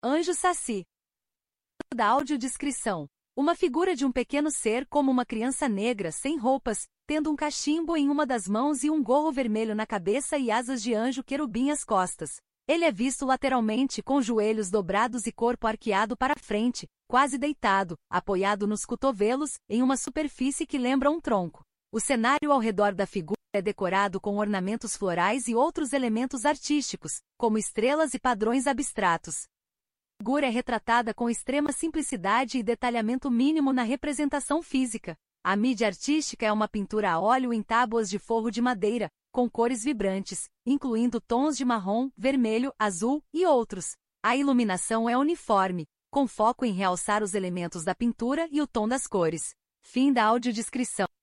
Anjo Saci. Da audiodescrição. Uma figura de um pequeno ser como uma criança negra sem roupas, tendo um cachimbo em uma das mãos e um gorro vermelho na cabeça e asas de anjo querubim às costas. Ele é visto lateralmente com joelhos dobrados e corpo arqueado para frente, quase deitado, apoiado nos cotovelos, em uma superfície que lembra um tronco. O cenário ao redor da figura é decorado com ornamentos florais e outros elementos artísticos, como estrelas e padrões abstratos. A figura é retratada com extrema simplicidade e detalhamento mínimo na representação física. A mídia artística é uma pintura a óleo em tábuas de forro de madeira, com cores vibrantes, incluindo tons de marrom, vermelho, azul e outros. A iluminação é uniforme, com foco em realçar os elementos da pintura e o tom das cores. Fim da audiodescrição.